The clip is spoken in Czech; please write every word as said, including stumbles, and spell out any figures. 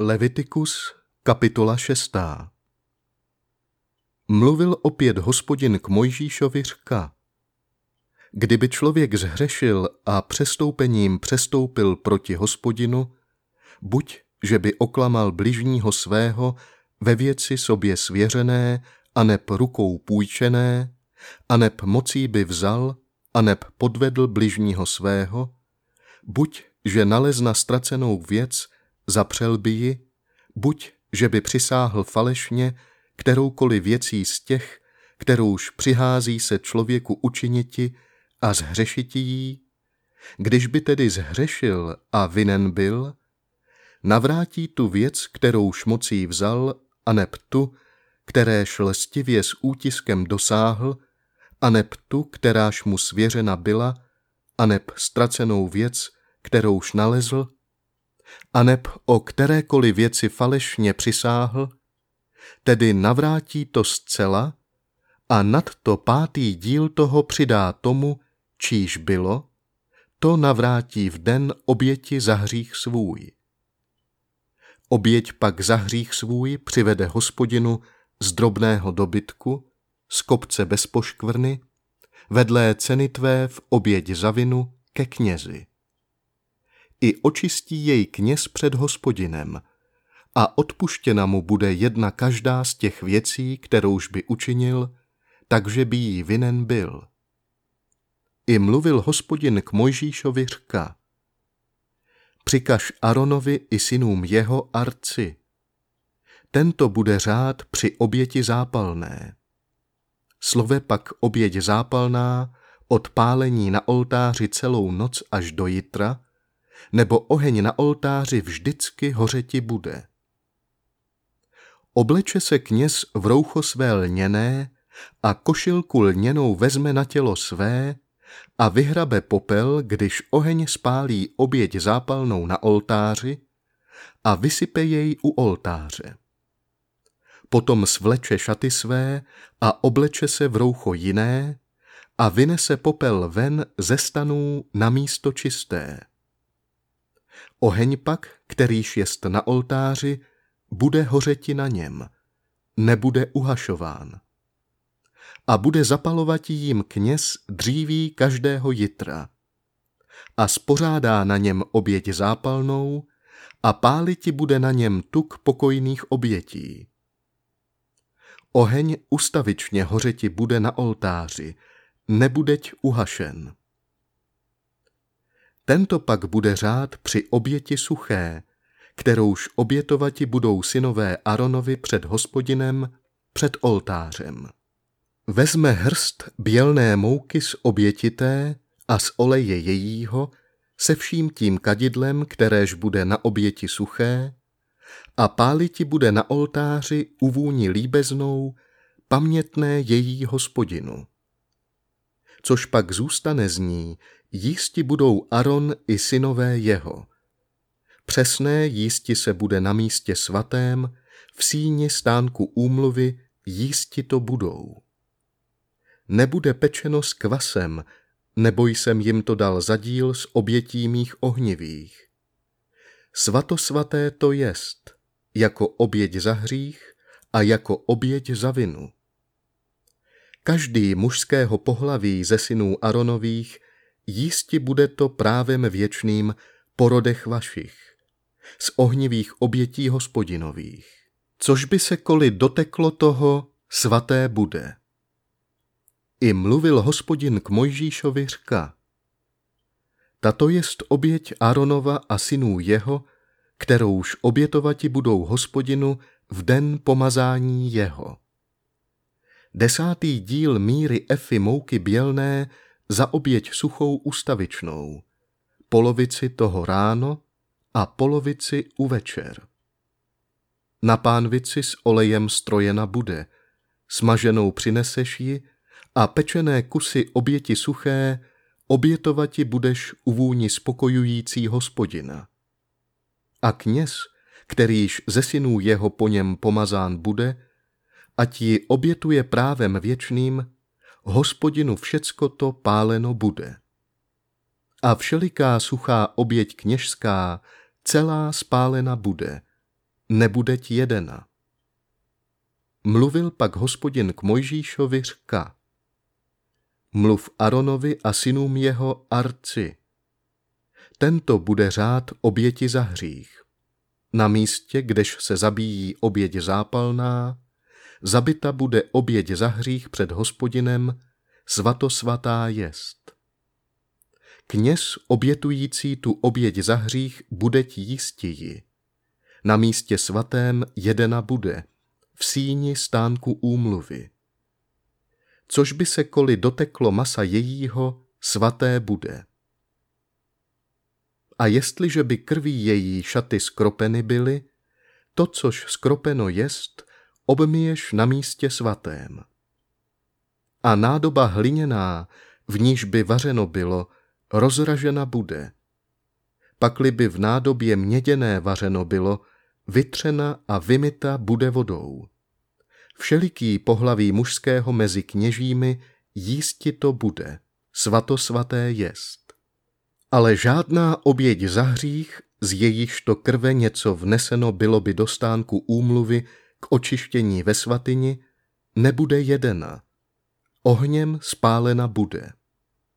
Levitikus, kapitola šestá. Mluvil opět Hospodin k Mojžíšovi řka: Kdyby člověk zhřešil a přestoupením přestoupil proti Hospodinu, buď že by oklamal bližního svého ve věci sobě svěřené, aneb rukou půjčené, aneb mocí by vzal, aneb podvedl bližního svého, buď že nalezna ztracenou věc, zapřel by ji, buď že by přisáhl falešně kteroukoliv věcí z těch, kterouž přihází se člověku učiniti a zhřešiti jí, když by tedy zhřešil a vinen byl, navrátí tu věc, kterouž mocí vzal, aneb tu, kteréž lstivě s útiskem dosáhl, aneb tu, kteráž mu svěřena byla, aneb ztracenou věc, kterouž nalezl, aneb o kterékoliv věci falešně přisáhl, tedy navrátí to zcela a nad to pátý díl toho přidá tomu, číž bylo, to navrátí v den oběti za hřích svůj. Oběť pak za hřích svůj přivede Hospodinu z drobného dobytku, z kopce bez poškvrny, vedlé ceny tvé v oběť za vinu ke knězi. I očistí jej kněz před Hospodinem, a odpuštěna mu bude jedna každá z těch věcí, kterouž by učinil, takže by jí vinen byl. I mluvil Hospodin k Mojžíšovi řka: Přikaž Aronovi i synům jeho arci. Tento bude řád při oběti zápalné. Slove pak oběť zápalná od pálení na oltáři celou noc až do jitra, nebo oheň na oltáři vždycky hořeti bude. Obleče se kněz v roucho své lněné a košilku lněnou vezme na tělo své a vyhrabe popel, když oheň spálí oběť zápalnou na oltáři, a vysype jej u oltáře. Potom svleče šaty své a obleče se v roucho jiné a vynese popel ven ze stanů na místo čisté. Oheň pak, kterýž jest na oltáři, bude hořeti na něm, nebude uhašován. A bude zapalovatí jim kněz dříví každého jitra. A spořádá na něm oběť zápalnou a páliti bude na něm tuk pokojných obětí. Oheň ustavičně hořeti bude na oltáři, nebudeť uhašen. Tento pak bude řád při oběti suché, kterouž obětovati budou synové Aronovi před Hospodinem, před oltářem. Vezme hrst bělné mouky z obětité a z oleje jejího se vším tím kadidlem, kteréž bude na oběti suché, a páliti bude na oltáři u vůni líbeznou, pamětné její Hospodinu. Což pak zůstane z ní, jísti budou Aron i synové jeho. Přesné jísti se bude na místě svatém, v síni stánku úmluvy jísti to budou. Nebude pečeno s kvasem, nebo jsem jim to dal za díl z obětí mých ohnivých. Svatosvaté to jest, jako oběť za hřích a jako oběť za vinu. Každý mužského pohlaví ze synů Aronových jísti bude to právem věčným po rodech vašich, z ohnivých obětí Hospodinových. Což by se koli doteklo toho, svaté bude. I mluvil Hospodin k Mojžíšovi řka: Tato jest oběť Aronova a synů jeho, kterouž obětovati budou Hospodinu v den pomazání jeho. Desátý díl míry efy mouky bělné za oběť suchou ustavičnou, polovici toho ráno a polovici uvečer. Na pánvici s olejem strojena bude, smaženou přineseš ji a pečené kusy oběti suché obětovati budeš u vůni spokojující Hospodina. A kněz, kterýž ze synů jeho po něm pomazán bude, ať ji obětuje právem věčným, Hospodinu všecko to páleno bude. A všeliká suchá oběť kněžská celá spálena bude, nebudeť jedena. Mluvil pak Hospodin k Mojžíšovi, řka: Mluv Aronovi a synům jeho arci. Tento bude řád oběti za hřích. Na místě, kdež se zabíjí oběť zápalná, zabita bude oběť za hřích před Hospodinem, svatosvatá jest. Kněz obětující tu oběť za hřích budeť jístijí. Na místě svatém jedena bude, v síni stánku úmluvy. Což by se koli doteklo masa jejího, svaté bude. A jestliže by krví její šaty skropeny byly, to, což skropeno jest, obmyješ na místě svatém. A nádoba hliněná, v níž by vařeno bylo, rozražena bude. Pakli by v nádobě měděné vařeno bylo, vytřena a vymyta bude vodou. Všeliký pohlaví mužského mezi kněžími jísti to bude, svatosvaté jest. Ale žádná oběť za hřích, z jejížto krve něco vneseno bylo by do stánku úmluvy k očištění ve svatyni, nebude jedena. Ohněm spálena bude.